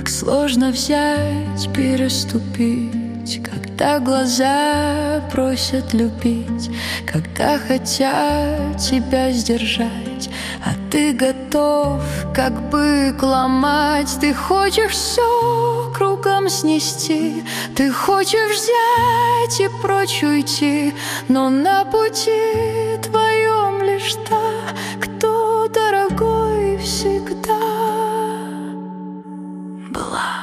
Так сложно взять, переступить, когда глаза просят любить, когда хотят тебя сдержать, а ты готов, как бык, ломать. Ты хочешь все кругом снести, ты хочешь взять и прочь уйти, но на пути твоем лишь та, кто дорогой всегда была.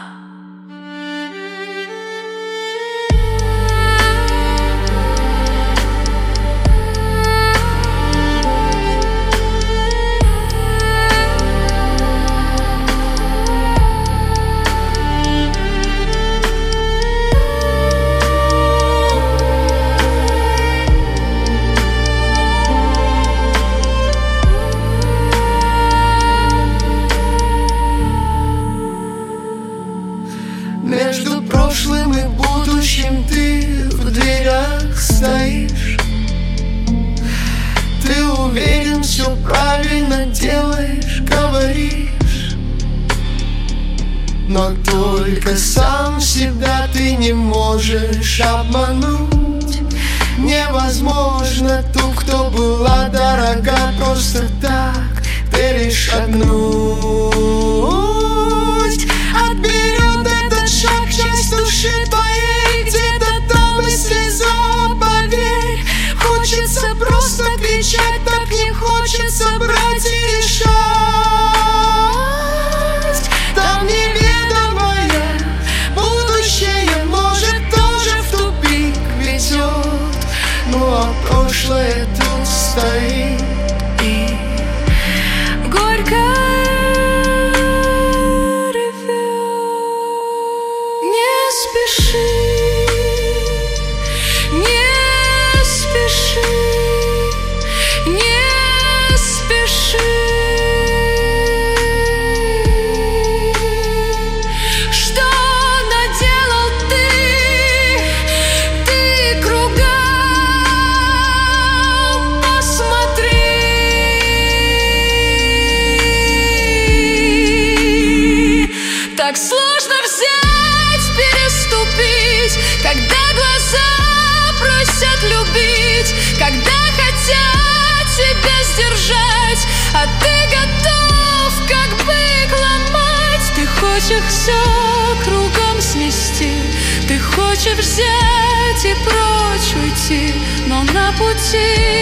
Между прошлым и будущим ты в дверях стоишь. Ты уверен, все правильно делаешь, говоришь, но только сам себя ты не можешь обмануть. Невозможно ту, кто была дорога, просто так перешагнуть. Отберет этот шаг часть души твоей, где-то там и слеза, поверь. Хочется просто кричать, так не хочется брать и решать. Там неведомое будущее, может, тоже в тупик ведет, ну а прошлое тут стоит и горько спеши, не спеши, не спеши. Что наделал ты кругом посмотри. Так сложно взять, переступить, когда глаза просят любить, когда хотят тебя сдержать, а ты готов, как бык, ломать. Ты хочешь все кругом смести, ты хочешь взять и прочь уйти, но на пути